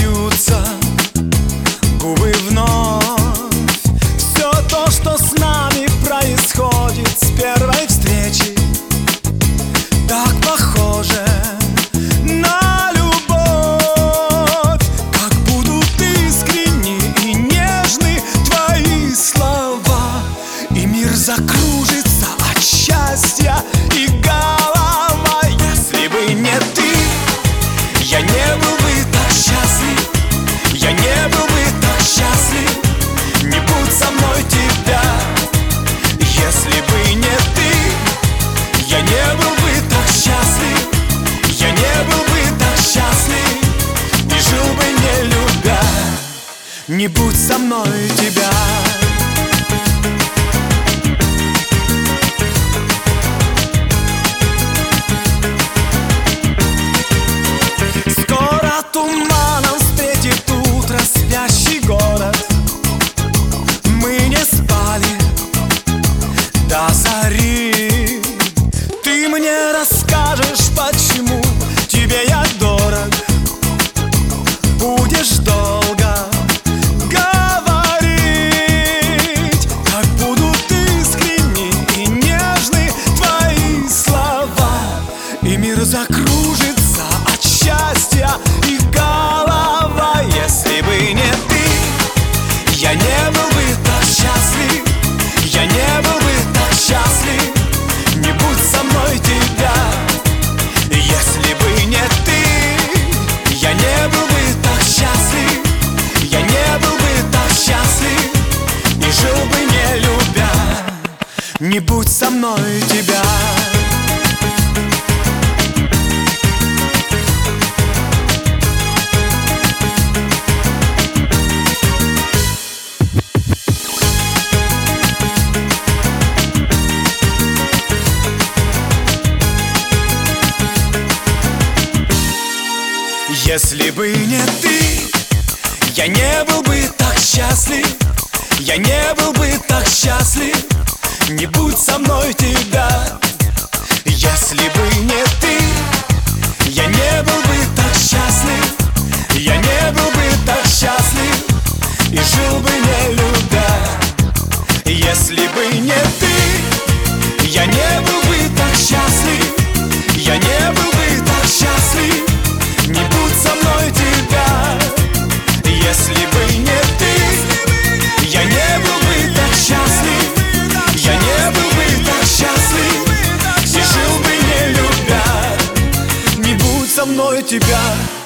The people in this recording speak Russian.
смеются губы вновь. Все то, что с нами происходит с первой встречи, так похоже на любовь. Как будут искренни и нежны твои слова, и мир закружится от счастья и голова. Если бы не ты, я не был бы так счастлив, я не был бы так счастлив. Не будь со мной тебя. Если бы не ты, я не был бы так счастлив, я не был бы так счастлив. И жил бы не любя. Не будь со мной тебя. Туманом встретит утро спящий город. Мы не спали до зари. Ты мне расскажешь, почему тебе я дорог. Будешь долго говорить, как будут искренни и нежны твои слова, и мир закружится от счастья и голова. Если бы не ты, я не был бы так счастлив, я не был бы так счастлив. Не будь со мной тебя. Если бы не ты, я не был бы так счастлив, я не был бы так счастлив. И жил бы не любя. Не будь со мной тебя. Если бы не ты, я не был бы так счастлив, я не был бы так счастлив. Не будь со мной тебя. Если бы не ты, я не был бы так счастлив, я не был бы так счастлив. И жил бы не любя. Если бы не ты, я не был бы так счастлив, я не был бы так счастлив. Не будь со мной тебя. Если бы не ты, я не был бы так счастлив, я не был бы так счастлив. И жил бы не любя. Не будь со мной тебя.